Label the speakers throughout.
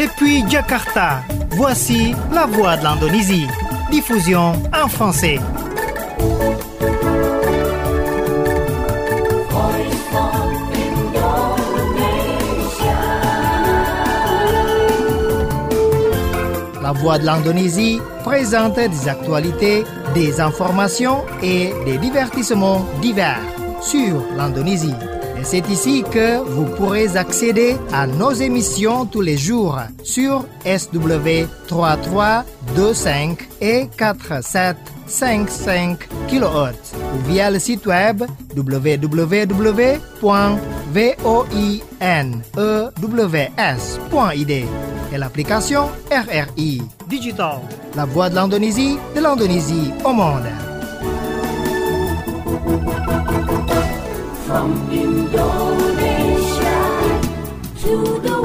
Speaker 1: Depuis Jakarta, voici la voix de l'Indonésie. Diffusion en français. La voix de l'Indonésie présente des actualités, des informations et des divertissements divers sur l'Indonésie. Et c'est ici que vous pourrez accéder à nos émissions tous les jours sur SW 3325 et 4755 kHz ou via le site web www.voinews.id et l'application RRI Digital, la voix de l'Indonésie au monde.
Speaker 2: From Indonesia to the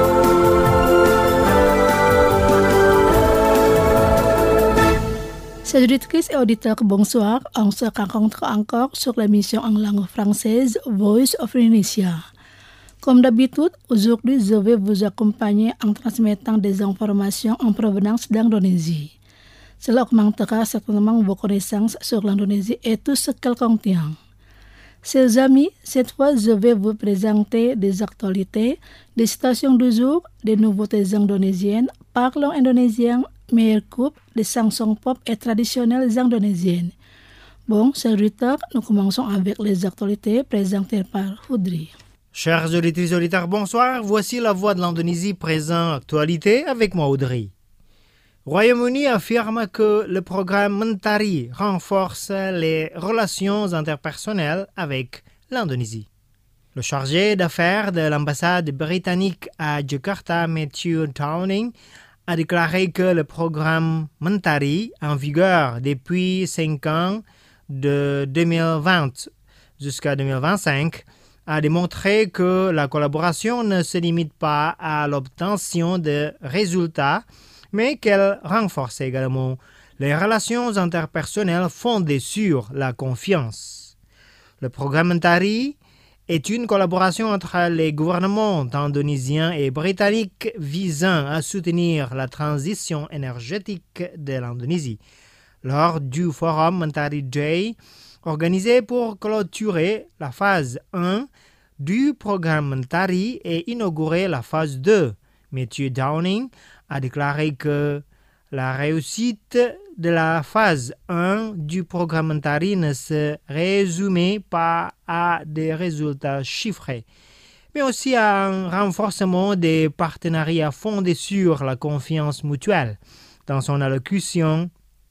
Speaker 2: world.
Speaker 3: Chers auditrices et auditeurs, bonsoir. On se rencontre encore sur l'émission en langue française Voice of Indonesia. Comme d'habitude, aujourd'hui, je vais vous accompagner en transmettant des informations en provenance d'Indonésie. Cela augmentera certainement vos connaissances sur l'Indonésie et tout ce qu'elle contient. Chers amis, cette fois, je vais vous présenter des actualités, des citations du jour, des nouveautés indonésiennes, parlons indonésien, meilleure coupe, des chansons pop et traditionnelles indonésiennes. Bon, chers auditeurs, nous commençons avec les actualités présentées par Houdri.
Speaker 1: Chers auditrices et auditeurs, bonsoir. Voici la voix de l'Indonésie présent actualité avec moi, Audrey. Royaume-Uni affirme que le programme Mentari renforce les relations interpersonnelles avec l'Indonésie. Le chargé d'affaires de l'ambassade britannique à Jakarta, Matthew Downing, a déclaré que le programme Mentari, en vigueur depuis 5 ans, de 2020 jusqu'à 2025, a démontré que la collaboration ne se limite pas à l'obtention de résultats, mais qu'elle renforce également les relations interpersonnelles fondées sur la confiance. Le programme Mentari est une collaboration entre les gouvernements indonésiens et britanniques visant à soutenir la transition énergétique de l'Indonésie. Lors du Forum Mentari Day, organisé pour clôturer la phase 1 du programme Mentari et inaugurer la phase 2, Matthew Downing a déclaré que la réussite de la phase 1 du programme Mentari ne se résumait pas à des résultats chiffrés, mais aussi à un renforcement des partenariats fondés sur la confiance mutuelle. Dans son allocution,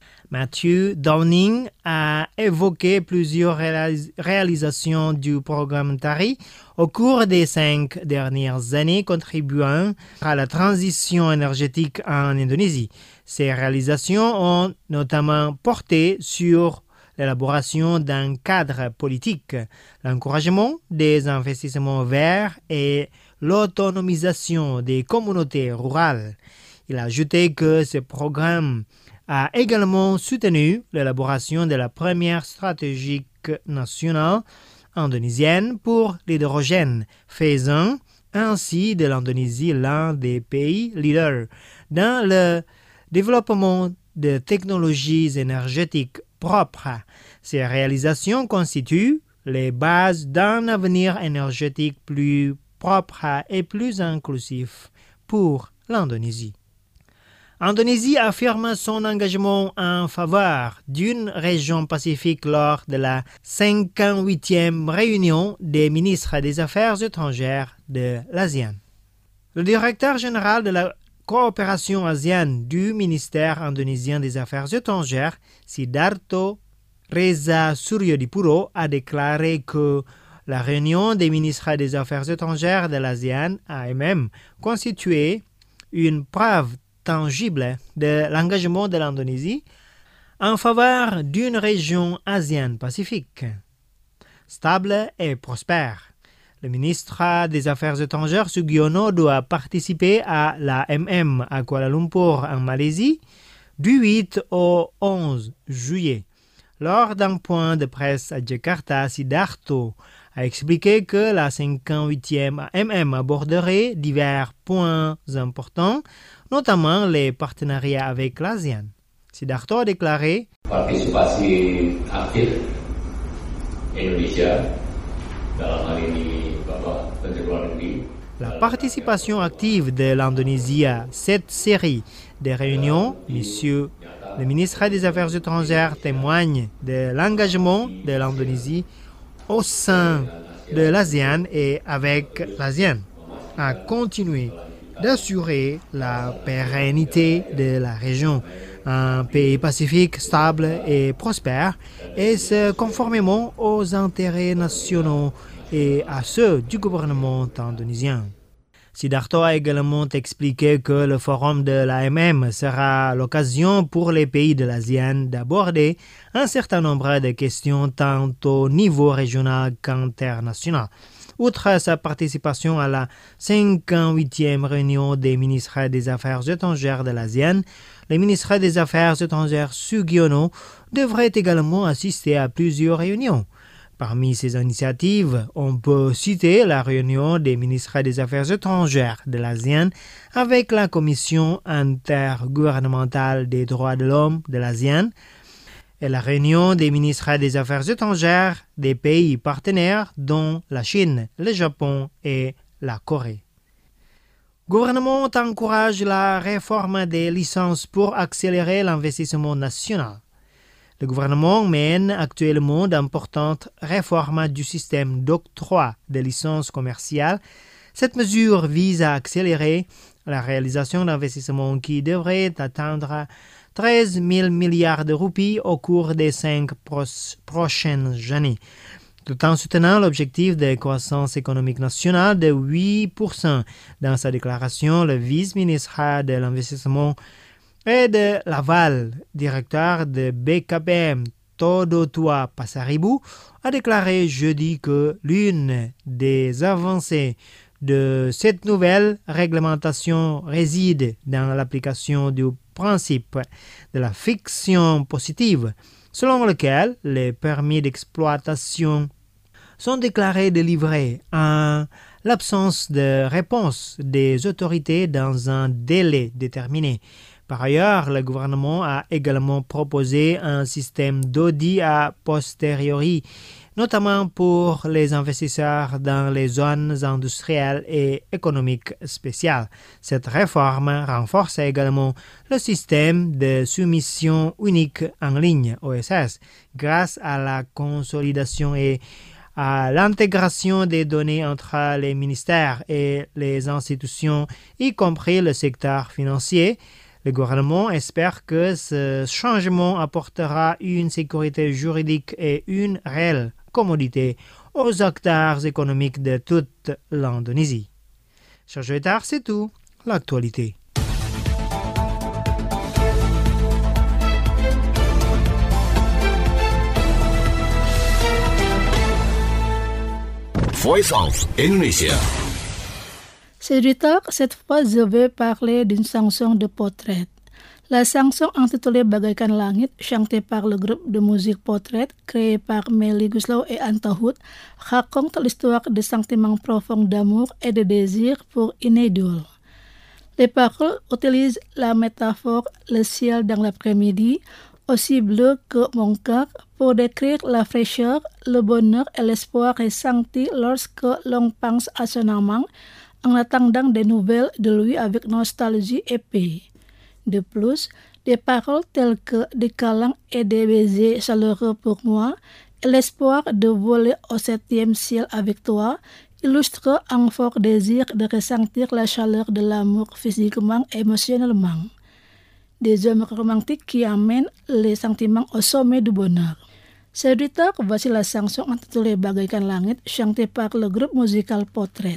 Speaker 1: Matthew Downing a évoqué plusieurs réalisations du programme Mentari au cours des 5 dernières années contribuant à la transition énergétique en Indonésie. Ces réalisations ont notamment porté sur l'élaboration d'un cadre politique, l'encouragement des investissements verts et l'autonomisation des communautés rurales. Il a ajouté que ce programme a également soutenu l'élaboration de la première stratégie nationale indonésienne pour l'hydrogène, faisant ainsi de l'Indonésie l'un des pays leaders dans le développement de technologies énergétiques propres. Ces réalisations constituent les bases d'un avenir énergétique plus propre et plus inclusif pour l'Indonésie. L'Indonésie affirme son engagement en faveur d'une région pacifique lors de la 58e réunion des ministres des Affaires étrangères de l'ASEAN. Le directeur général de la coopération ASEAN du ministère indonésien des Affaires étrangères, Sidarto Reza Suryodipuro, a déclaré que la réunion des ministres des Affaires étrangères de l'ASEAN a elle-même constitué une preuve tangible de l'engagement de l'Indonésie en faveur d'une région ASEAN-Pacifique stable et prospère. Le ministre des Affaires étrangères Sugiono doit participer à l'AMM à Kuala Lumpur en Malaisie du 8 au 11 juillet. Lors d'un point de presse à Jakarta, Sidarto a expliqué que la 58e AMM aborderait divers points importants, notamment les partenariats avec l'ASEAN. Sidarto a déclaré
Speaker 4: partisipasi aktif Indonesia dalam hal ini Bapak Menteri Luar Negeri.
Speaker 1: La participation active de l'Indonésie à cette série de réunions, Monsieur le ministre des Affaires étrangères témoigne de l'engagement de l'Indonésie au sein de l'ASEAN et avec l'ASEAN à continuer d'assurer la pérennité de la région, un pays pacifique, stable et prospère, et ce conformément aux intérêts nationaux et à ceux du gouvernement indonésien. Sidarto a également expliqué que le forum de l'AMM sera l'occasion pour les pays de l'ASEAN d'aborder un certain nombre de questions tant au niveau régional qu'international. Outre sa participation à la 58e réunion des ministres des Affaires étrangères de l'ASEAN, le ministre des Affaires étrangères Sugiono devrait également assister à plusieurs réunions. Parmi ces initiatives, on peut citer la réunion des ministres des Affaires étrangères de l'ASEAN avec la Commission intergouvernementale des droits de l'homme de l'ASEAN et la réunion des ministres des Affaires étrangères des pays partenaires dont la Chine, le Japon et la Corée. Le gouvernement encourage la réforme des licences pour accélérer l'investissement national. Le gouvernement mène actuellement d'importantes réformes du système d'octroi de licences commerciales. Cette mesure vise à accélérer la réalisation d'investissements qui devraient atteindre 13 000 milliards de roupies au cours des 5 prochaines années, tout en soutenant l'objectif de croissance économique nationale de 8%. Dans sa déclaration, le vice-ministre de l'Investissement et de Laval, directeur de BKPM Todotua Pasaribu, a déclaré jeudi que l'une des avancées de cette nouvelle réglementation réside dans l'application du principe de la fiction positive, selon lequel les permis d'exploitation sont déclarés délivrés en l'absence de réponse des autorités dans un délai déterminé. Par ailleurs, le gouvernement a également proposé un système d'audit a posteriori, notamment pour les investisseurs dans les zones industrielles et économiques spéciales. Cette réforme renforce également le système de soumission unique en ligne, OSS, grâce à la consolidation et à l'intégration des données entre les ministères et les institutions, y compris le secteur financier. Le gouvernement espère que ce changement apportera une sécurité juridique et une réelle commodité aux acteurs économiques de toute l'Indonésie. Cher Joëtar, c'est tout. L'actualité.
Speaker 5: Voice of Indonesia.
Speaker 3: Séducteur, cette fois je vais parler d'une chanson de portrait. La chanson intitulée Bagaikan Langit, chantée par le groupe de musique Portrait, créé par Melly Goeslaw et Anta Hood, raconte l'histoire de sentiments profonds d'amour et de désir pour une idole. Les paroles utilisent la métaphore le ciel dans l'après-midi, aussi bleu que mon cœur, pour décrire la fraîcheur, le bonheur et l'espoir ressenti lorsque l'on pense à son amant, en attendant des nouvelles de lui avec nostalgie et paix. De plus, des paroles telles que des câlins et des baisers chaleureux pour moi et l'espoir de voler au 7e ciel avec toi illustrent un fort désir de ressentir la chaleur de l'amour physiquement et émotionnellement. Des hommes romantiques qui amènent les sentiments au sommet du bonheur. Séducteur, voici la chanson intitulée Bagaikan Langit, chantée par le groupe musical Portrait.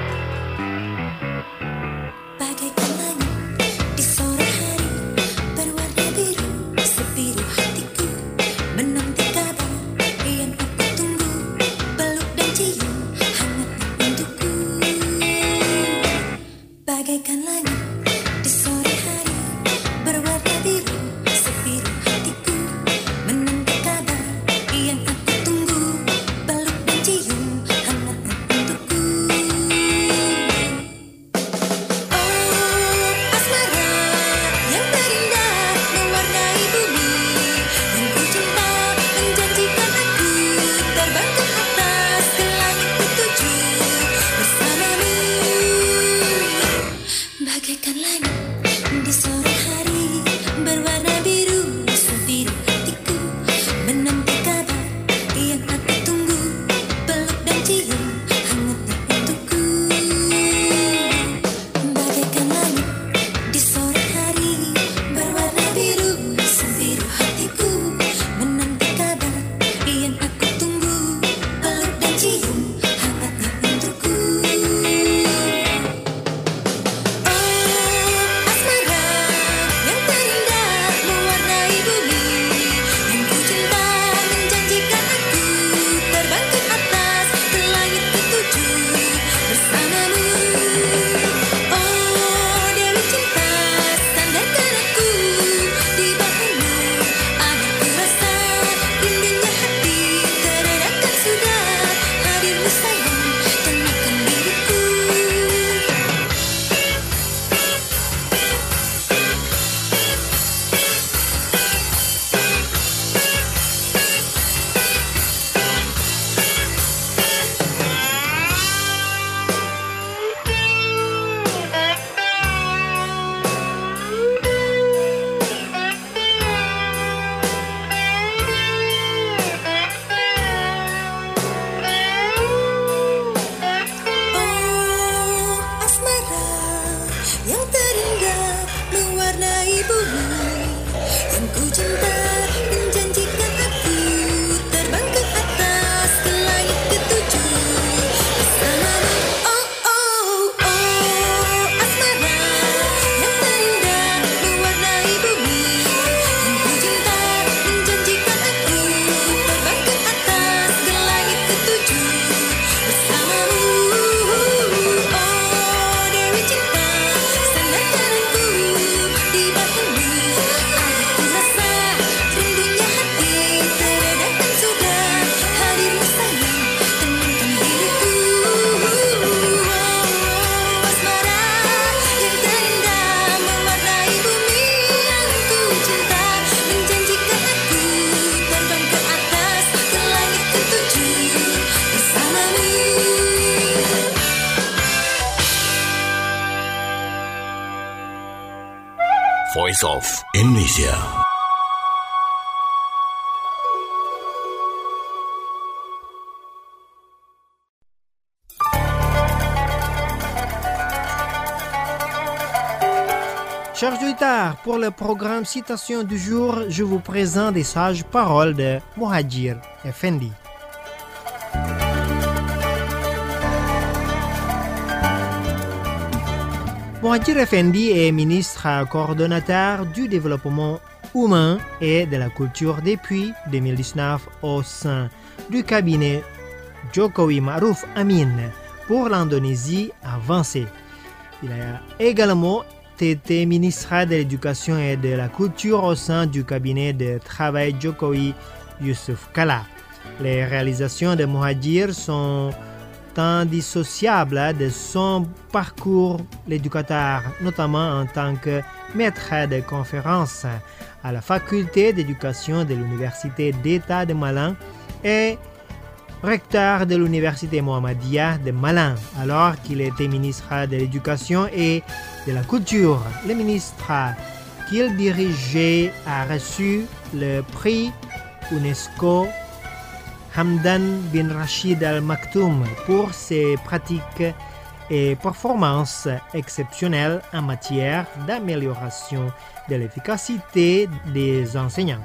Speaker 2: Bagaikan langit di sore hari berwarna biru, sebiru hatiku menanti kabar yang aku tunggu, peluk dan cium
Speaker 5: Voice of Indonesia.
Speaker 1: Chers auditeurs, pour le programme Citation du jour, je vous présente des sages paroles de Muhadjir Effendi. Muhadjir Effendi est ministre coordonnateur du développement humain et de la culture depuis 2019 au sein du cabinet Jokowi Ma'ruf Amin pour l'Indonésie avancée. Il a également été ministre de l'Éducation et de la Culture au sein du cabinet de travail Jokowi Yusuf Kala. Les réalisations de Muhadjir sont indissociables de son parcours d'éducateur, notamment en tant que maître de conférences à la faculté d'éducation de l'Université d'État de Malang et recteur de l'Université Muhammadiyah de Malang, alors qu'il était ministre de l'Éducation et de la Culture. Le ministre qu'il dirigeait a reçu le prix UNESCO Hamdan bin Rashid Al Maktoum pour ses pratiques et performances exceptionnelles en matière d'amélioration de l'efficacité des enseignants.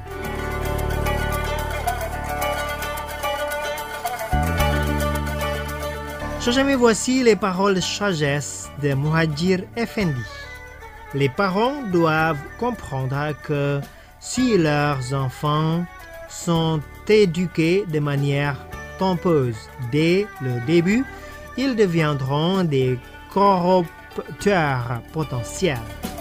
Speaker 1: Chers amis, voici les paroles de sagesse de Muhadjir Effendi. Les parents doivent comprendre que si leurs enfants sont éduqués de manière trompeuse dès le début, ils deviendront des corrupteurs potentiels.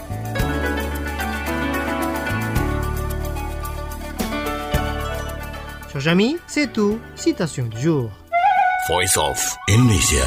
Speaker 1: Chers amis, c'est tout. Citation du jour.
Speaker 5: Voice of Indonesia.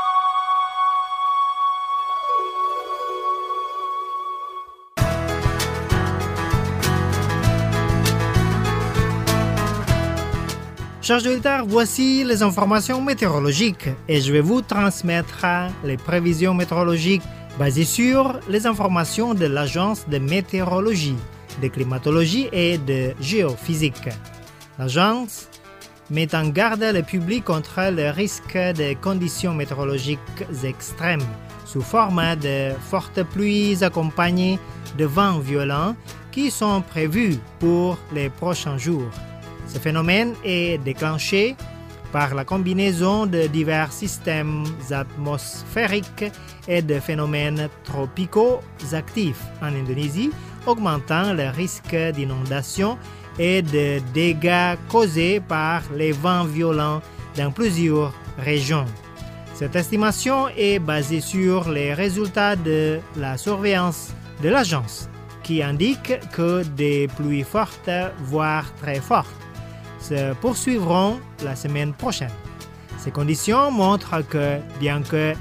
Speaker 1: Chers auditeurs, voici les informations météorologiques et je vais vous transmettre les prévisions météorologiques basées sur les informations de l'Agence de météorologie, de climatologie et de géophysique. L'agence met en garde le public contre le risque de conditions météorologiques extrêmes sous forme de fortes pluies accompagnées de vents violents qui sont prévus pour les prochains jours. Ce phénomène est déclenché par la combinaison de divers systèmes atmosphériques et de phénomènes tropicaux actifs en Indonésie, augmentant le risque d'inondation et de dégâts causés par les vents violents dans plusieurs régions. Cette estimation est basée sur les résultats de la surveillance de l'agence, qui indique que des pluies fortes, voire très fortes, se poursuivront la semaine prochaine. Ces conditions montrent que, bien que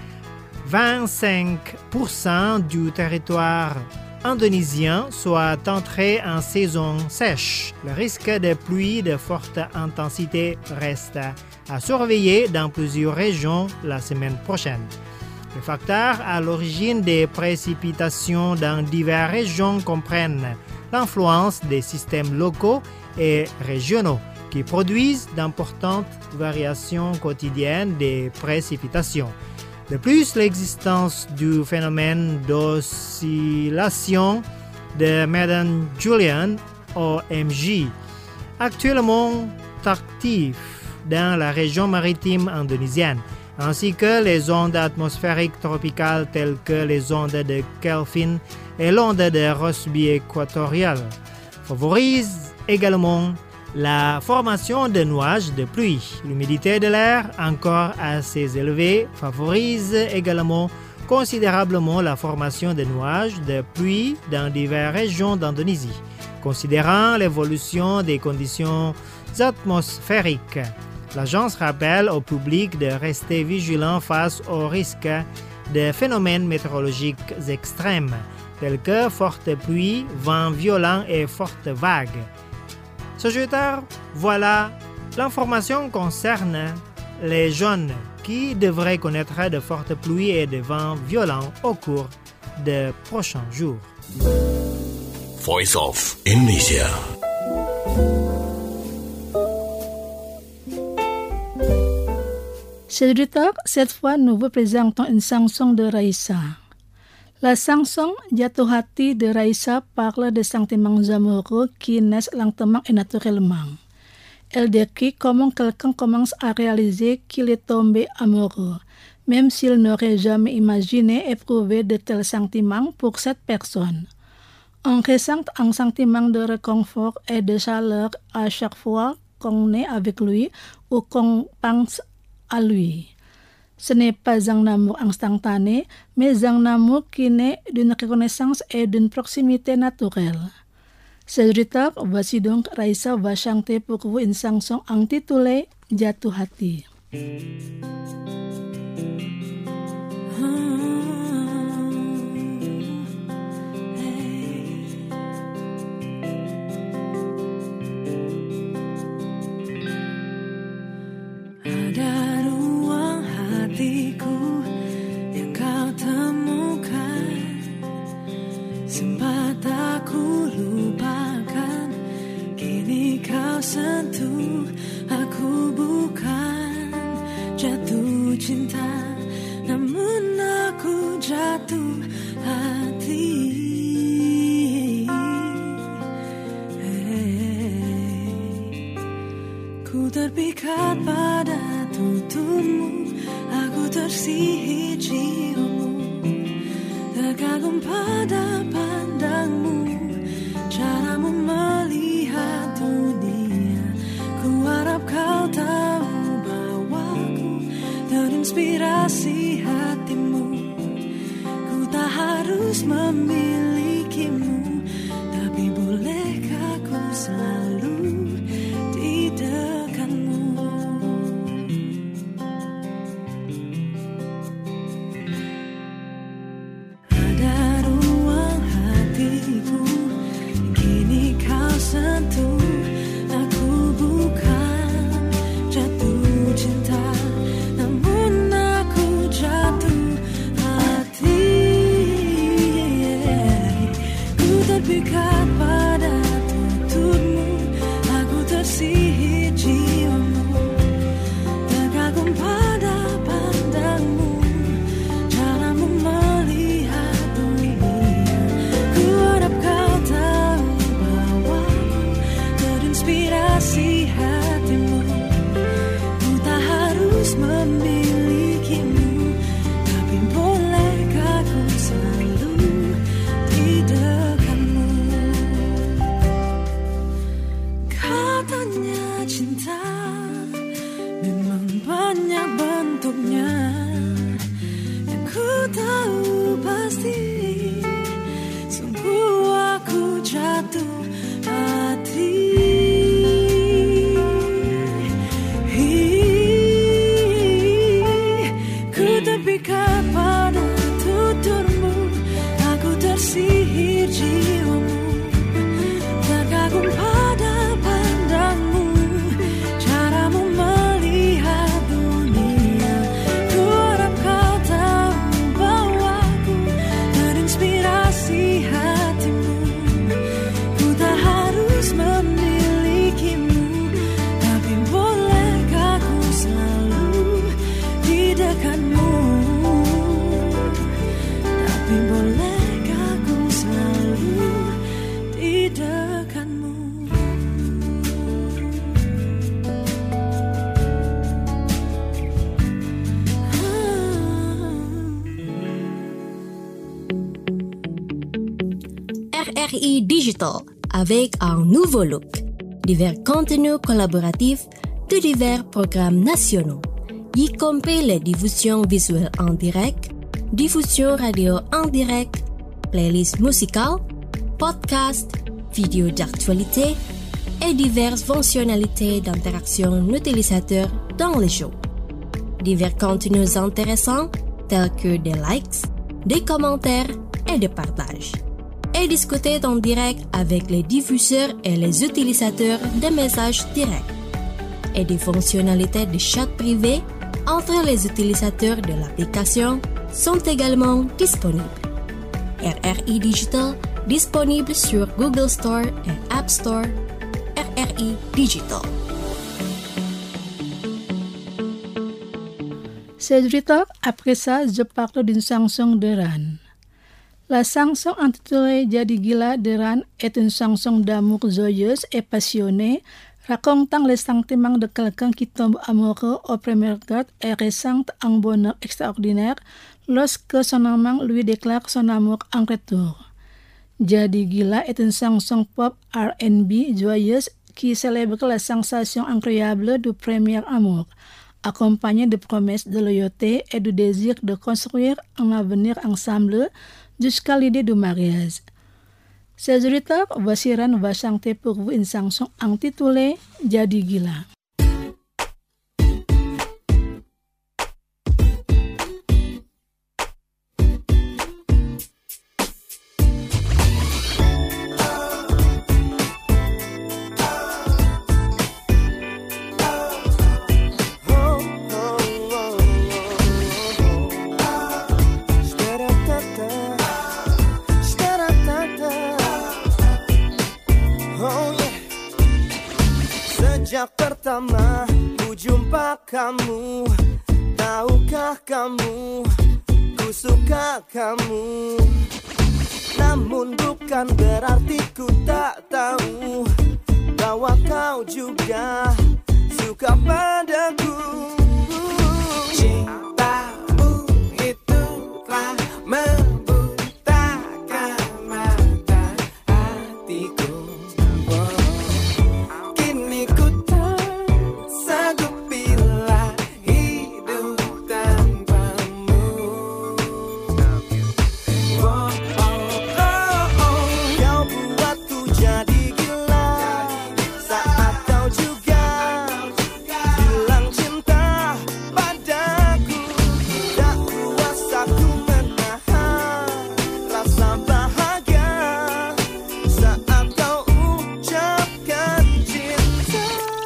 Speaker 1: 25% du territoire indonésien soit entré en saison sèche, le risque de pluies de forte intensité reste à surveiller dans plusieurs régions la semaine prochaine. Les facteurs à l'origine des précipitations dans diverses régions comprennent l'influence des systèmes locaux et régionaux qui produisent d'importantes variations quotidiennes des précipitations. De plus, l'existence du phénomène d'oscillation de Madden-Julian, OMJ, actuellement actif dans la région maritime indonésienne, ainsi que les ondes atmosphériques tropicales telles que les ondes de Kelvin et l'onde de Rossby équatoriale, favorisent également la formation de nuages de pluie. L'humidité de l'air, encore assez élevée, favorise également considérablement la formation de nuages de pluie dans diverses régions d'Indonésie. Considérant l'évolution des conditions atmosphériques, l'agence rappelle au public de rester vigilant face au risque de phénomènes météorologiques extrêmes, tels que fortes pluies, vents violents et fortes vagues. Sagitaire, voilà l'information concerne les jeunes qui devraient connaître de fortes pluies et de vents violents au cours des prochains jours.
Speaker 5: Voice of Indonesia.
Speaker 3: Chers auditeurs, cette fois nous vous présentons une chanson de Raïssa. La chanson Jatuh Hati de Raïssa parle des sentiments amoureux qui naissent lentement et naturellement. Elle décrit comment quelqu'un commence à réaliser qu'il est tombé amoureux, même s'il n'aurait jamais imaginé éprouver de tels sentiments pour cette personne. On ressent un sentiment de réconfort et de chaleur à chaque fois qu'on est avec lui ou qu'on pense à lui. Ce n'est pas un amour instantané, mais un amour qui naît d'une reconnaissance et d'une proximité naturelle. Chers auditeurs, voici donc Raïssa va chanter pour vous une chanson intitulée Jatuh Hati.
Speaker 2: Ada ruang hatiku yang kau temukan, sempat aku lupakan, kini kau sentuh, aku bukan jatuh cinta, namun aku jatuh hati. Ku terpikat pada tuturmu, aku tersihir ciummu, terkagum pada pandangmu, caramu melihat dunia. Ku harap kau tahu bahwa ku terinspirasi hatimu. Ku tak harus memilikimu, tapi bolehkah ku selalu di dekatmu. Ada ruang hatiku, kini kau sentuh, aku bukan jatuh cinta, namun aku jatuh hati. Ku terpikat pada tuturmu, aku tersihir jiwamu, terkagum pada pandangmu, caramu melihat dunia. Ku harap kau tahu bahwa ku terinspirasi hatimu. Ku tak harus memilikimu, tapi bolehkah ku selalu di dekatmu. Katanya cinta memang banyak bentuknya, yang ku tahu pasti, sungguh aku jatuh hati. Ku terpikat pada tuturmu, aku tersihir jiwamu, terkagum pada pandangmu, caramu melihat dunia. Ku harap kau tahu bahwa ku terinspirasi hatimu. Ku tak harus memilikimu, tapi bolehkah ku selalu di dekatmu. Tapi bolehkah ku selalu di dekatmu.
Speaker 6: RRI Digital avec un nouveau look, divers contenus collaboratifs de divers programmes nationaux, y compris les diffusions visuelles en direct, diffusion radio en direct, playlists musicales, podcasts, vidéos d'actualité et diverses fonctionnalités d'interaction utilisateur dans les shows. Divers contenus intéressants tels que des likes, des commentaires et des partages. Et discuter en direct avec les diffuseurs et les utilisateurs des messages directs. Et des fonctionnalités de chat privé entre les utilisateurs de l'application sont également disponibles. RRI Digital disponible sur Google Store et App Store. RRI Digital.
Speaker 3: Cédric, après ça, je parle d'une chanson de Ran. La chanson intitulée Jadi Gila de Ran est une chanson d'amour joyeuse et passionnée, racontant les sentiments de quelqu'un qui tombe amoureux au premier regard et ressent un bonheur extraordinaire lorsque son amant lui déclare son amour en retour. Jadi Gila est une chanson pop R&B joyeuse qui célèbre la sensation incroyable du premier amour, accompagnée de promesses de loyauté et du désir de construire un avenir ensemble jusqu'à l'idée du mariage. Ces auditeurs, voici Ran va chanter pour vous une chanson intitulée Jadi Gila.
Speaker 7: Sejak pertama ku jumpa kamu, tahukah kamu, ku suka kamu. Namun bukan berarti ku tak tahu bahwa kau juga suka padaku. Cintamu itu telah membutakan mata hatiku. Kini ku tak sanggup bila hidup tanpamu. Kau buatku jadi gila saat kau juga bilang cinta padaku. Tak kuasa ku menahan rasa bahagia saat kau ucapkan cinta.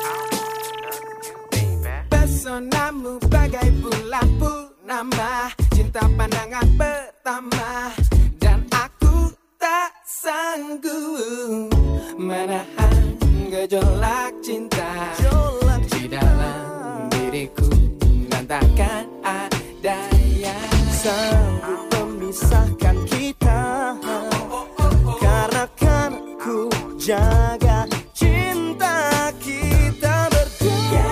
Speaker 7: Pesonamu bagai bulan purnama, cinta pandangan pertama, dan aku tak sanggup menahan gejolak cinta di dalam diriku, dan takkan ada yang sanggup memisahkan kita, karena kan ku jaga cinta kita berdua.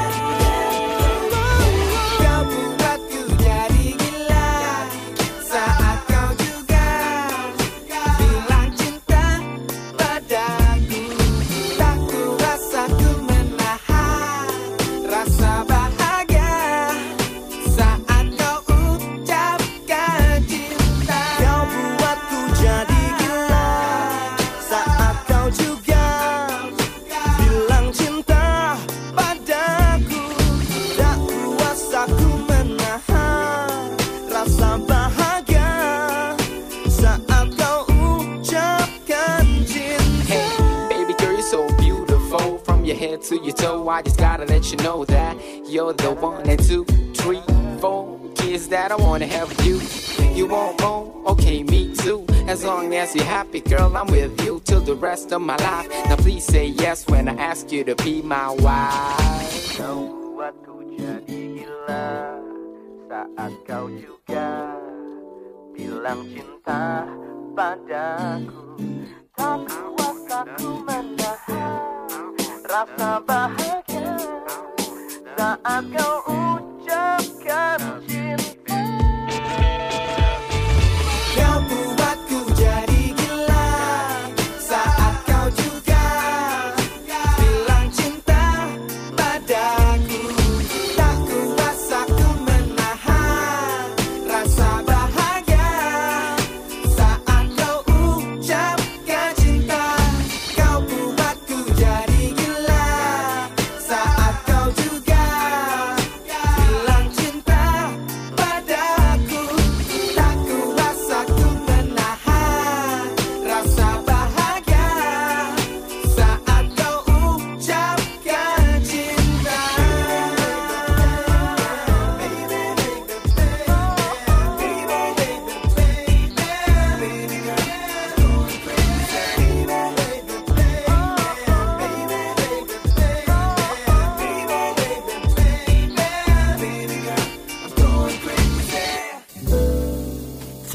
Speaker 7: Kau buatku jadi gila saat kau juga bilang cinta padaku. Tak kuasa ku menahan rasa bahagia saat kau ucapkan cinta. Kau buatku jadi gila saat kau juga bilang cinta padaku. Tak kuasa ku menahan rasa bahagia saat kau ucapkan cinta.
Speaker 8: Hey, baby girl, you're so beautiful. From your head to your toe, I just gotta let you know that you're the one. And 2, 3, 4 kids that I wanna have with you. You want more? Okay, me too. As long as you're happy, girl, I'm with you till the rest of my life. Now please say yes when I ask you to be my wife.
Speaker 7: Kau buatku jadi gila saat kau juga bilang cinta padaku. Tak kuasa ku menahan rasa bahagia saat kau ucapkan cinta. Kau buatku jadi gila saat kau juga bilang cinta padaku. Tak kuasa ku menahan rasa bahagia saat kau ucapkan cinta. Kau buatku jadi gila saat kau juga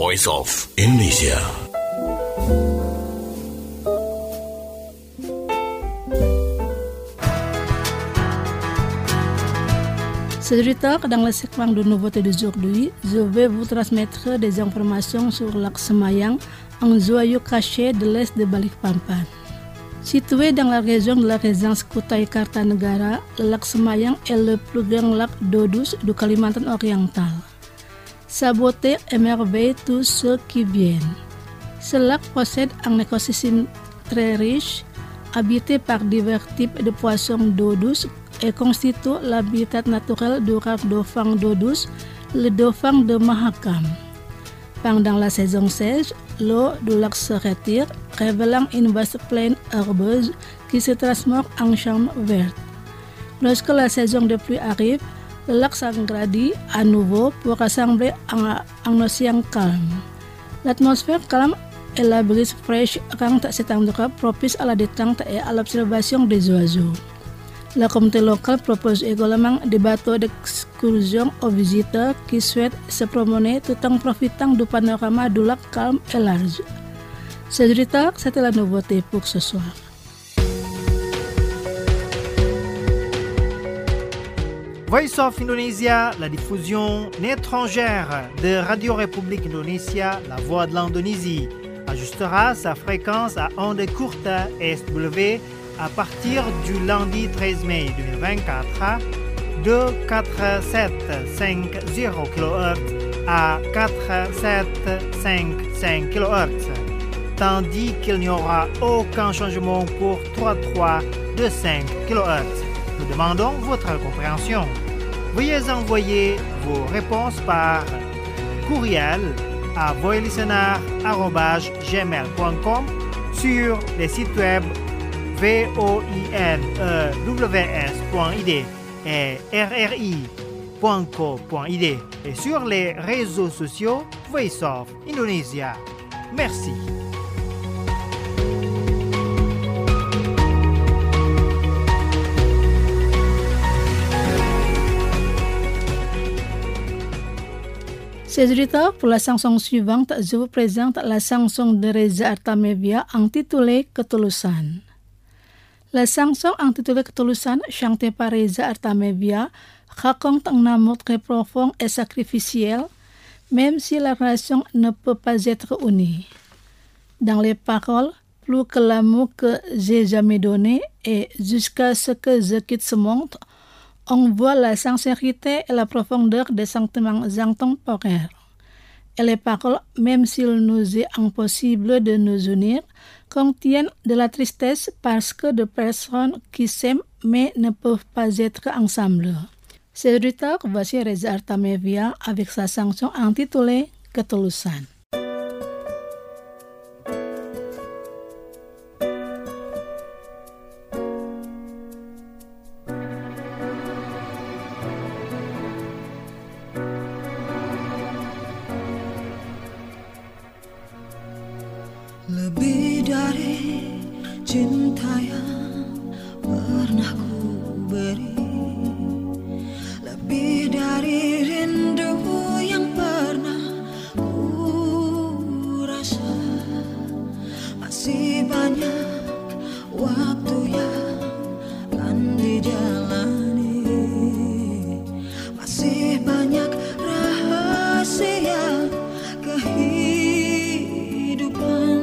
Speaker 5: Voice of Indonesia.
Speaker 3: C'est du temps dans le segment de nouveautés d'aujourd'hui, je vais vous transmettre des informations sur le lac Semayang, un joyau caché de l'est de Balikpapan. Situé dans la région de la résidence Kutai Kartanegara, le lac Semayang est le plus grand lac d'eau douce du Kalimantan oriental. Sa beauté émerveille tous ceux qui viennent. Ce lac possède un écosystème très riche, habité par divers types de poissons d'eau douce et constitue l'habitat naturel du rare dauphin d'eau douce, le dauphin de Mahakam. Pendant la saison sèche, l'eau du lac se retire, révélant une vaste plaine herbeuse qui se transforme en chambre verte. Lorsque la saison de pluie arrive, le lac s'agrandit à nouveau pour rassembler un océan calme. L'atmosphère calme et la brise fraîche rendent cet endroit propice à la détente et à l'observation des oiseaux. La communauté locale propose également des bateaux d'excursion aux visiteurs qui souhaitent se promener tout en profitant du panorama du lac calme et large. C'est du tard, c'était la nouveauté pour ce soir.
Speaker 1: Voice of Indonesia, la diffusion étrangère de Radio République Indonésia, la voix de l'Indonésie, ajustera sa fréquence à ondes courtes SW à partir du lundi 13 mai 2024 de 4750 kHz à 4755 kHz, tandis qu'il n'y aura aucun changement pour 3325 kHz. Nous demandons votre compréhension. Veuillez envoyer vos réponses par courriel à voilistener@gmail.com sur les sites web voinews.id et rri.co.id et sur les réseaux sociaux Voice of Indonesia. Merci.
Speaker 3: C'est du temps pour la chanson suivante, je vous présente la chanson de Reza Artamevia intitulée Ketulusan. La chanson intitulée Ketulusan, chantée par Reza Artamevia, raconte un amour très profond et sacrificiel, même si la relation ne peut pas être unie. Dans les paroles, plus que l'amour que j'ai jamais donné et jusqu'à ce que je quitte ce monde, on voit la sincérité et la profondeur des sentiments intemporels. Et les paroles, même s'il nous est impossible de nous unir, contiennent de la tristesse parce que deux personnes qui s'aiment mais ne peuvent pas être ensemble. C'est du temps, voici Reza Artamevia avec sa chanson intitulée Ketulusan.
Speaker 2: Lebih dari cinta yang pernah ku beri, lebih dari rindu yang pernah ku rasa, masih banyak waktu yang kan dijalani, masih banyak rahasia kehidupan.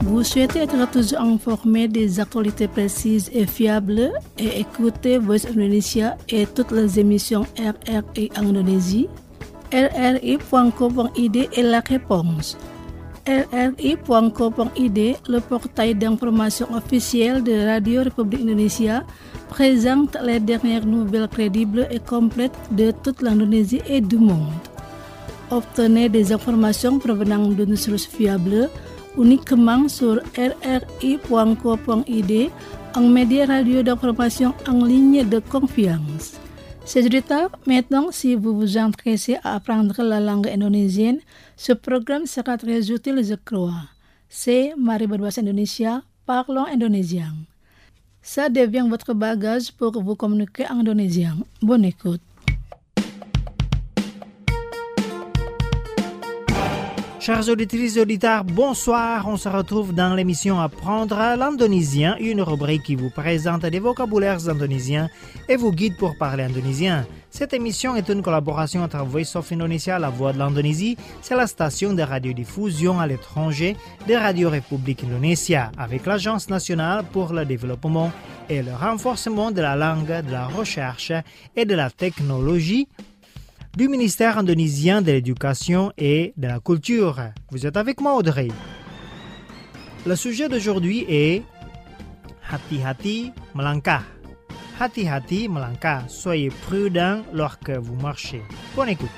Speaker 3: Vous souhaitez être toujours informé des actualités précises et fiables et écouter Voice of Indonesia et toutes les émissions RRI en Indonésie? RRI.co.id est la réponse. RRI.co.id, le portail d'information officielle de Radio République Indonésia, présente les dernières nouvelles crédibles et complètes de toute l'Indonésie et du monde. Obtenez des informations provenant d'une source fiable uniquement sur rri.co.id, un média radio d'information en ligne de confiance. C'est du retard. Maintenant, si vous vous intéressez à apprendre la langue indonésienne, ce programme sera très utile, je crois. C'est Mari Berbahasa Indonesia, parlons indonésien. Ça devient votre bagage pour vous communiquer en indonésien. Bonne écoute.
Speaker 1: Chers auditrices et auditeurs, bonsoir. On se retrouve dans l'émission Apprendre l'indonésien, une rubrique qui vous présente des vocabulaires indonésiens et vous guide pour parler indonésien. Cette émission est une collaboration entre Voice of Indonesia, la voix de l'Indonésie, c'est la station de radiodiffusion à l'étranger de Radio République Indonesia, avec l'Agence nationale pour le développement et le renforcement de la langue, de la recherche et de la technologie du ministère indonésien de l'Éducation et de la Culture. Vous êtes avec moi, Audrey. Le sujet d'aujourd'hui est hati-hati melangkah. Hati-hati melangkah. Soyez prudent lorsque vous marchez. Bonne écoute.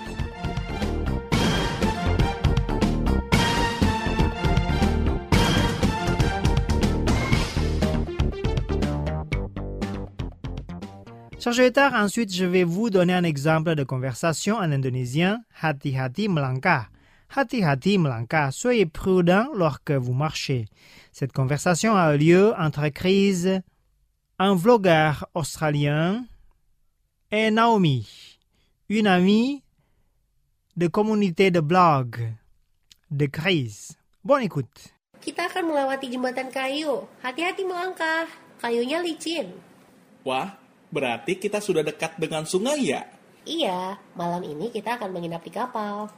Speaker 1: Chers auditeurs, ensuite, je vais vous donner un exemple de conversation en indonésien. Hati-hati melangkah. Hati-hati melangkah. Soyez prudent lorsque vous marchez. Cette conversation a eu lieu entre Chris, un vlogueur australien, et Naomi, une amie de communauté de blog de Chris. Bonne écoute.
Speaker 9: Kita akan melewati jembatan kayu. Hati-hati melangkah. Kayunya licin.
Speaker 10: Wah, berarti kita sudah dekat dengan sungai ya?
Speaker 9: Iya, malam ini kita akan menginap di kapal.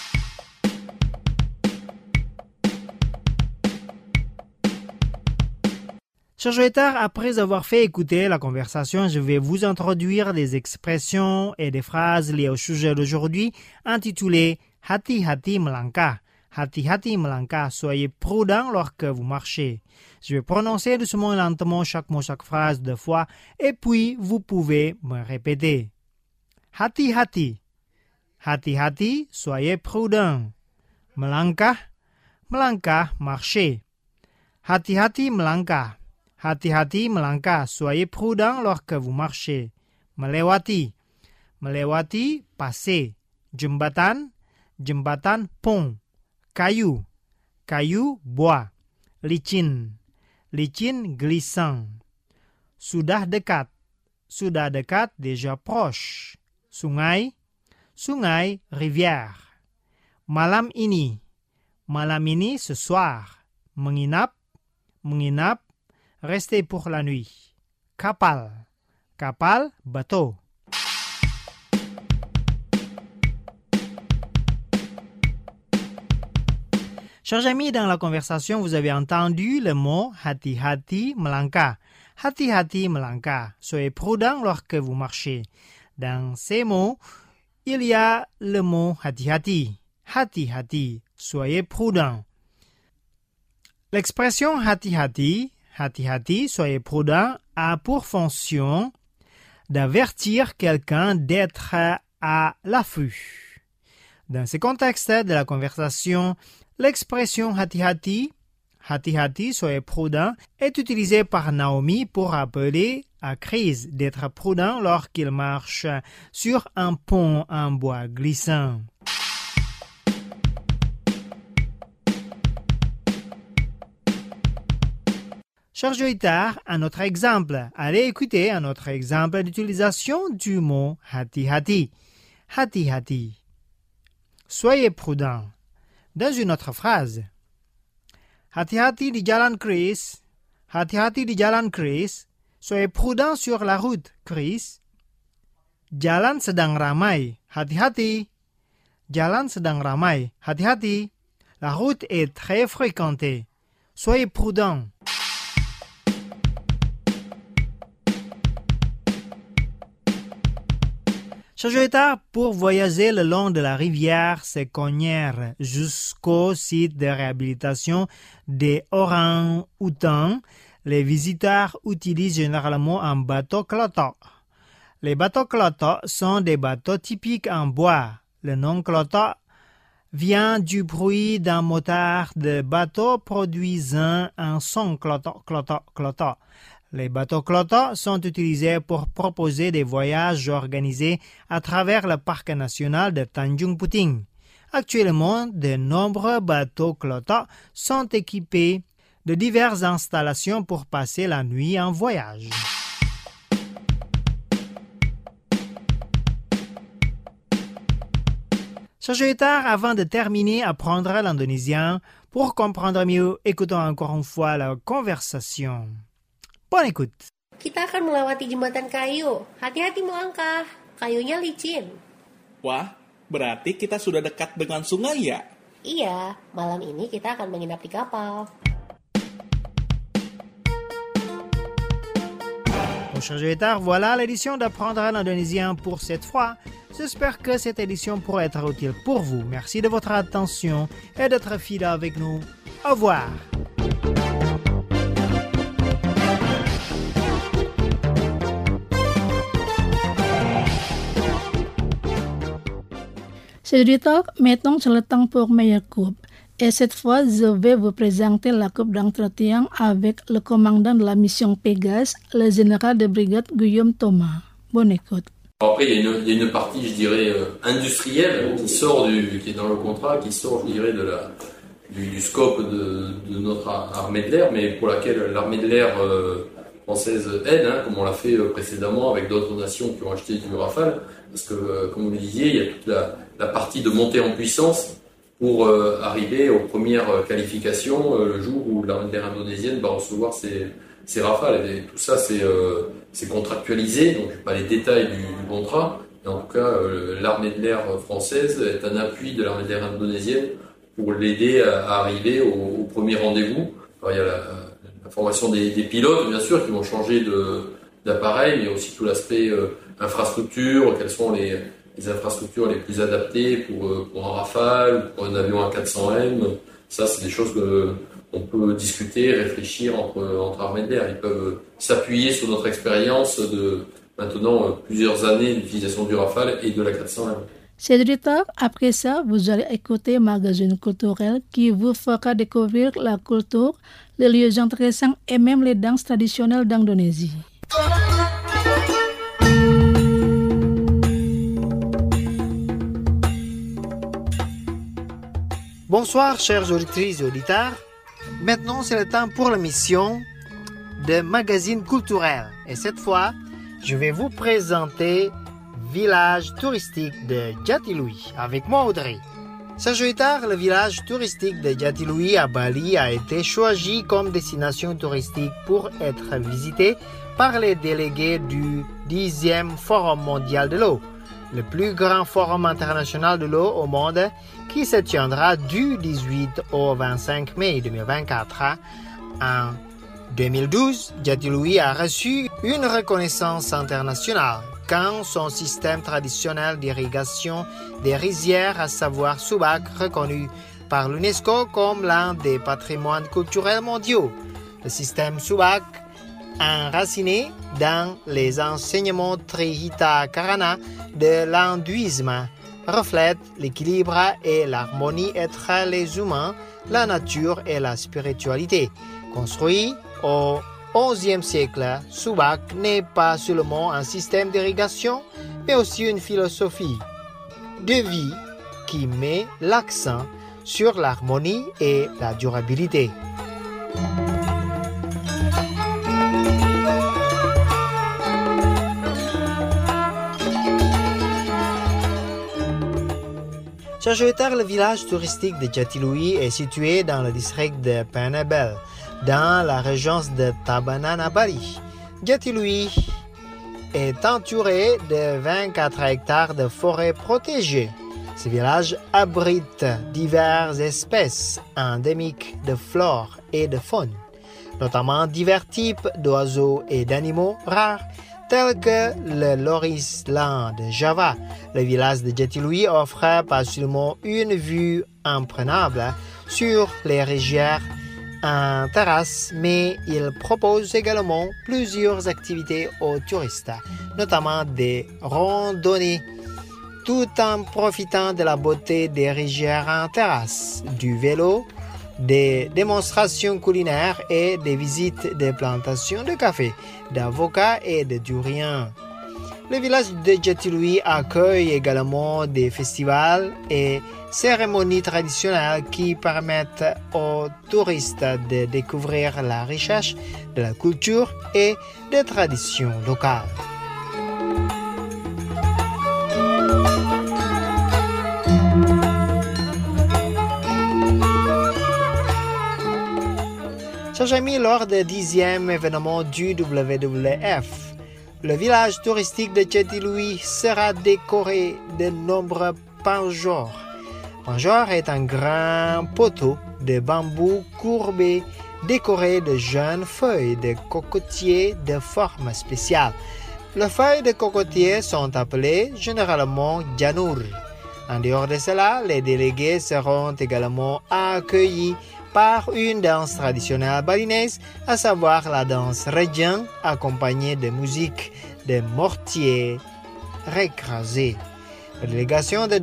Speaker 1: Chers auditeurs, après avoir fait écouter la conversation, je vais vous introduire des expressions et des phrases liées au sujet d'aujourd'hui intitulé Hati-hati melangkah. Hati-hati melangkah. Soyez prudent lorsque vous marchez. Je vais prononcer doucement et lentement chaque mot, chaque phrase 2 fois, et puis vous pouvez me répéter. Hati-hati. Hati-hati, soyez prudent. Melangkah. Melangkah, marcher. Hati-hati melangkah. Hati-hati melangkah. Soyez prudent lorsque vous marchez. Melewati. Melewati, passer. Jembatan. Jembatan, pont. Kayu. Kayu, bois. Licin. Licin, glissant. Sudah dekat. Sudah dekat, déjà proche. Sungai. Sungai, rivière. Malam ini. Malam ini, ce soir. Menginap. Menginap, rester pour la nuit. Kapal. Kapal, bateau. Chers amis, dans la conversation, vous avez entendu le mot hati-hati melangkah. Hati-hati melangkah. Soyez prudent lorsque vous marchez. Dans ces mots, il y a le mot hati-hati. Hati-hati. Soyez prudent. L'expression hati-hati, hati-hati, soyez prudent, a pour fonction d'avertir quelqu'un d'être à l'affût. Dans ce contexte de la conversation, l'expression hati-hati, hati-hati, soyez prudent, est utilisée par Naomi pour rappeler à Chris d'être prudent lorsqu'il marche sur un pont en bois glissant. Chers auditeurs, un autre exemple. Allez écouter un autre exemple d'utilisation du mot hati-hati. Hati-hati. Soyez prudent. Dans une autre phrase. Hati-hati di jalan, Chris. Hati-hati di jalan, Chris. Soyez prudent sur la route, Chris. Jalan sedang ramai. Hati-hati. Jalan sedang ramai. Hati-hati. La route est très fréquentée. Soyez prudents. Chers pour voyager le long de la rivière Seconnière jusqu'au site de réhabilitation des orang-outans, les visiteurs utilisent généralement un bateau cloto. Les bateaux cloto sont des bateaux typiques en bois. Le nom cloto vient du bruit d'un moteur de bateau produisant un son cloto, cloto, cloto. Les bateaux cloto sont utilisés pour proposer des voyages organisés à travers le parc national de Tanjung Puting. Actuellement, de nombreux bateaux cloto sont équipés de diverses installations pour passer la nuit en voyage. Chers auditeurs, avant de terminer, apprendre l'indonésien. Pour comprendre mieux, écoutons encore une fois la conversation. Bonne écoute.
Speaker 9: Kita akan melewati jembatan kayu. Hati-hati mau angkah. Kayunya licin.
Speaker 10: Wah, berarti kita sudah dekat dengan sungai ya?
Speaker 9: Iya, malam ini kita akan menginap di kapal.
Speaker 1: Bon, chers auditeurs, voilà l'édition d'apprendre l'indonésien pour cette fois. J'espère que cette édition pourra être utile pour vous. Merci de votre attention et d'être fidèle avec nous. Au revoir.
Speaker 3: Chers auditeurs, maintenant c'est le temps pour meilleure coupe. Et cette fois, je vais vous présenter la coupe d'entretien avec le commandant de la mission Pégase, le général de brigade Guillaume Thomas. Bonne écoute.
Speaker 11: Après, il y a une partie, je dirais, industrielle qui est dans le contrat, qui sort, je dirais, du scope de notre armée de l'air, mais pour laquelle l'armée de l'air française aide, comme on l'a fait précédemment avec d'autres nations qui ont acheté du Rafale, parce que, comme vous le disiez, il y a toute la partie de montée en puissance pour arriver aux premières qualifications le jour où l'armée de l'air indonésienne va recevoir ses Rafales. Et tout ça, c'est contractualisé, donc je n'ai pas les détails du contrat, mais en tout cas, l'armée de l'air française est un appui de l'armée de l'air indonésienne pour l'aider à arriver au premier rendez-vous. Alors, il y a la formation des pilotes, bien sûr, qui vont changer d'appareil, mais il y a aussi tout l'aspect infrastructure, quelles sont les infrastructures les plus adaptées pour un Rafale, pour un avion A400M. Ça, c'est des choses qu'on peut discuter, réfléchir entre armées de l'air. Ils peuvent s'appuyer sur notre expérience de maintenant plusieurs années d'utilisation du Rafale et de l'A400M.
Speaker 3: Chers auditeurs, après ça, vous allez écouter Magazine culturel qui vous fera découvrir la culture, les lieux intéressants et même les danses traditionnelles d'Indonésie.
Speaker 1: Bonsoir, chers auditrices et auditeurs. Maintenant, c'est le temps pour l'émission de Magazine culturel. Et cette fois, je vais vous présenter village touristique de Jatiluwih avec moi, Audrey. Chers auditeurs, le village touristique de Jatiluwih à Bali a été choisi comme destination touristique pour être visité par les délégués du 10e Forum mondial de l'eau, le plus grand forum international de l'eau au monde qui se tiendra du 18 au 25 mai 2024. En 2012, Jatiluwih a reçu une reconnaissance internationale quand son système traditionnel d'irrigation des rizières, à savoir Subak, reconnu par l'UNESCO comme l'un des patrimoines culturels mondiaux. Le système Subak, enraciné dans les enseignements Trihita Karana de l'hindouisme, reflète l'équilibre et l'harmonie entre les humains, la nature et la spiritualité. Construit au XIe siècle, Subak n'est pas seulement un système d'irrigation, mais aussi une philosophie de vie qui met l'accent sur l'harmonie et la durabilité. Chers auditeurs, le village touristique de Jatiluwih est situé dans le district de Penebel, dans la région de Tabanan à Bali. Jatiluwih est entouré de 24 hectares de forêts protégées. Ce village abrite diverses espèces endémiques de flore et de faune, notamment divers types d'oiseaux et d'animaux rares, tels que le loris-lan de Java. Le village de Jatiluwih offre pas seulement une vue imprenable sur les rivières en terrasse, mais il propose également plusieurs activités aux touristes, notamment des randonnées, tout en profitant de la beauté des rivières en terrasse, du vélo, des démonstrations culinaires et des visites des plantations de café, d'avocats et de durian. Le village de Jatiluwih accueille également des festivals et cérémonies traditionnelles qui permettent aux touristes de découvrir la richesse de la culture et des traditions locales. Chers amis, lors du 10e événement du WWF, le village touristique de Jatiluwih sera décoré de nombreux panjors. Panjor est un grand poteau de bambou courbé décoré de jeunes feuilles de cocotier de forme spéciale. Les feuilles de cocotier sont appelées généralement janur. En dehors de cela, les délégués seront également accueillis par une danse traditionnelle balinaise, à savoir la danse Rejang, accompagnée de musique de mortiers récrasés. La délégation de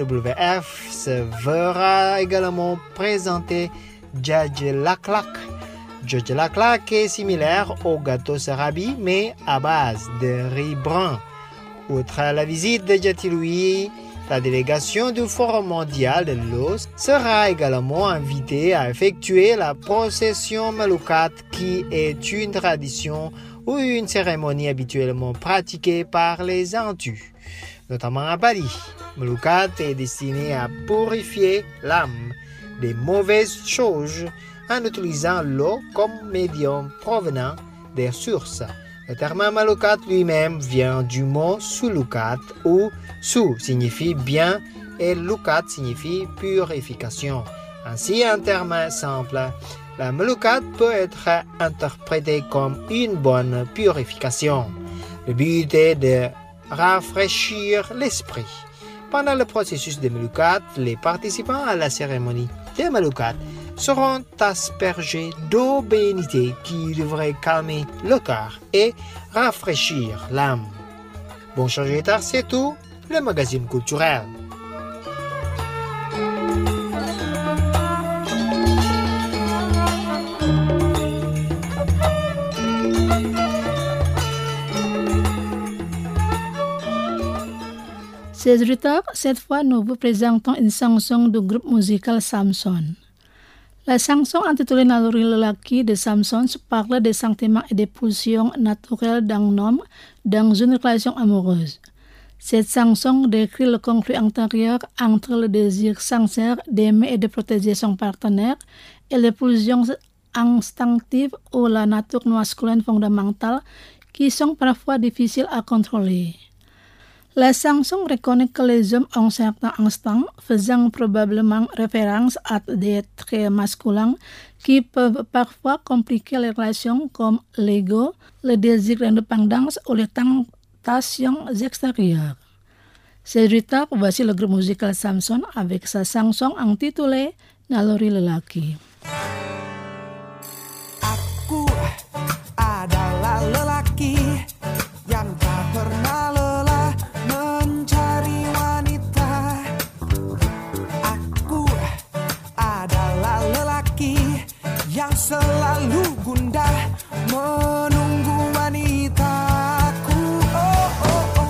Speaker 1: WWF se verra également présenter Jajelaklak. Jajelaklak est similaire au gâteau sarabi, mais à base de riz brun. Outre la visite de Jatiluwih, la délégation du Forum mondial de l'eau sera également invitée à effectuer la procession Melukat, qui est une tradition ou une cérémonie habituellement pratiquée par les Indus, notamment à Bali. Melukat est destiné à purifier l'âme des mauvaises choses en utilisant l'eau comme médium provenant des sources. Le terme Melukat lui-même vient du mot Sulukat, où Su signifie bien et Lukat signifie purification. Ainsi, en termes simples, la Melukat peut être interprétée comme une bonne purification. Le but est de rafraîchir l'esprit. Pendant le processus de Melukat, les participants à la cérémonie de Melukat seront aspergés d'eau bénite qui devrait calmer le cœur et rafraîchir l'âme. Bon, chers auditeurs, c'est tout, le magazine culturel.
Speaker 3: Chers auditeurs, cette fois nous vous présentons une chanson du groupe musical Samson. La chanson intitulée Naluri Lelaki de Samson parle des sentiments et des pulsions naturelles d'un homme dans une relation amoureuse. Cette chanson décrit le conflit intérieur entre le désir sincère d'aimer et de protéger son partenaire et les pulsions instinctives ou la nature masculine fondamentale qui sont parfois difficiles à contrôler. La chanson reconnaît que les hommes ont certains instincts, faisant probablement référence à des traits masculins qui peuvent parfois compliquer les relations comme l'ego, le désir d'indépendance ou les tentations extérieures. C'est Rita, voici le groupe musical Samson avec sa chanson intitulée Naluri Lelaki.
Speaker 7: Aku adalah lelaki yang tak pernah lelah mencari wanita. Aku adalah lelaki yang selalu gundah menunggu wanitaku. Oh, oh, oh.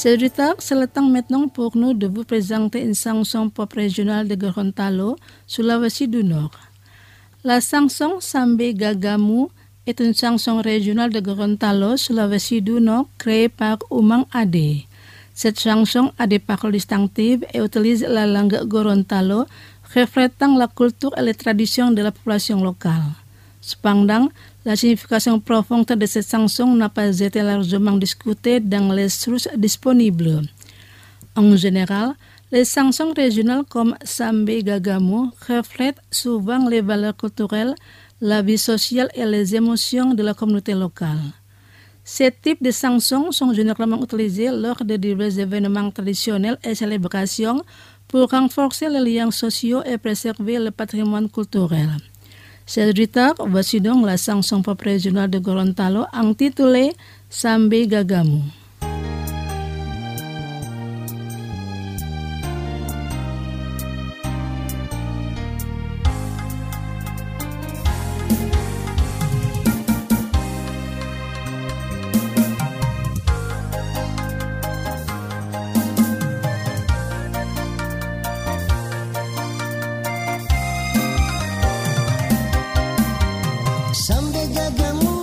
Speaker 3: C'est le temps maintenant pour nous de vous présenter une chanson pop régionale de Gorontalo, Sulawesi du Nord. La chanson Sambe Gagamu est une chanson régionale de Gorontalo, Sulawesi du Nord, créée par Umang Ade. Cette chanson a des paroles distinctives et utilise la langue Gorontalo, reflétant la culture et les traditions de la population locale. Cependant, la signification profonde de cette chanson n'a pas été largement discutée dans les sources disponibles. En général, les chansons régionales comme Sambe Gagamu reflètent souvent les valeurs culturelles, la vie sociale et les émotions de la communauté locale. Ces types de chansons sont généralement utilisés lors de divers événements traditionnels et célébrations pour renforcer les liens sociaux et préserver le patrimoine culturel. Chers auditeurs, voici donc la chanson pop régionale de Gorontalo intitulée Sambe Gagamu.
Speaker 12: Sambe Gagamu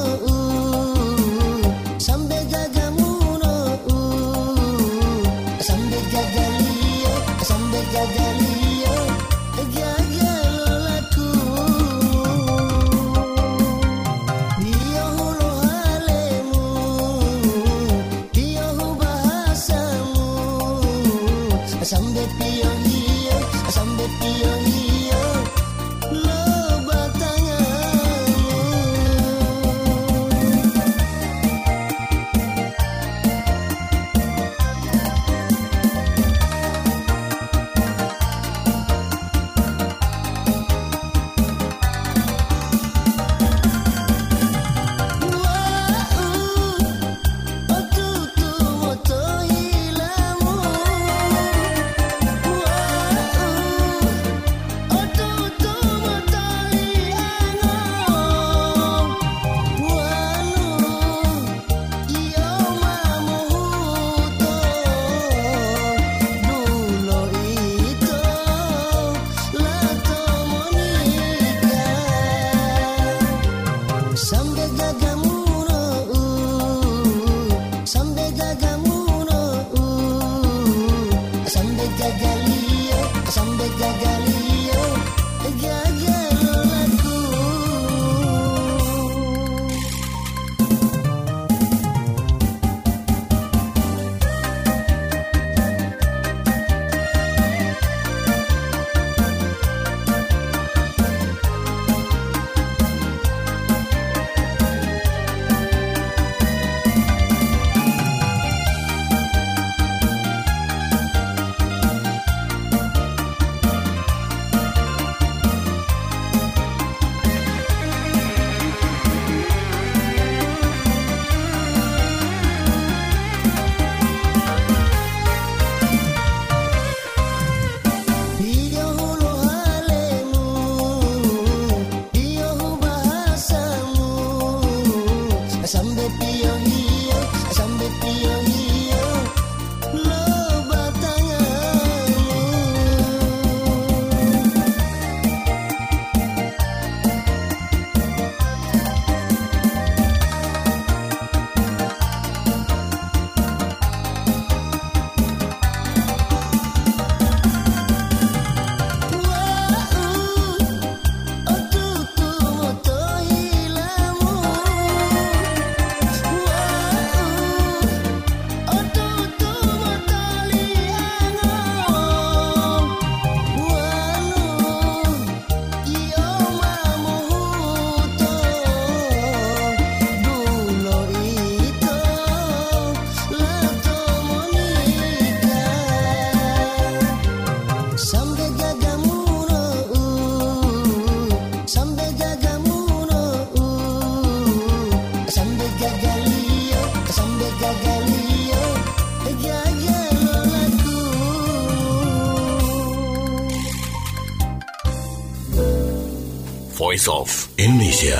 Speaker 5: Voice of Indonesia.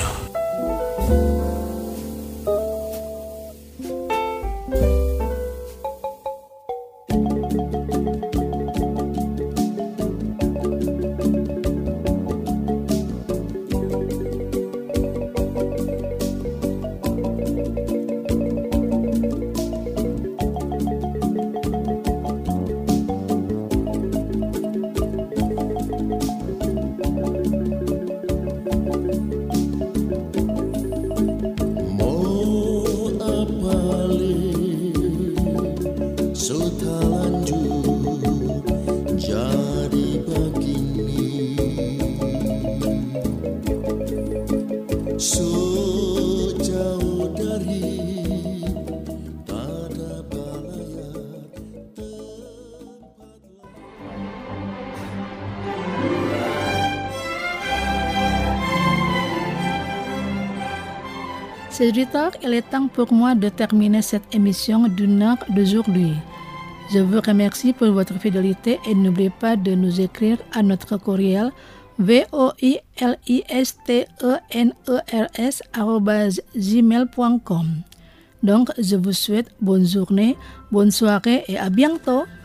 Speaker 3: C'est du tard, il est temps pour moi de terminer cette émission d'une heure d'aujourd'hui. Je vous remercie pour votre fidélité et n'oubliez pas de nous écrire à notre courriel voilisteners@gmail.com. Donc, je vous souhaite bonne journée, bonne soirée et à bientôt.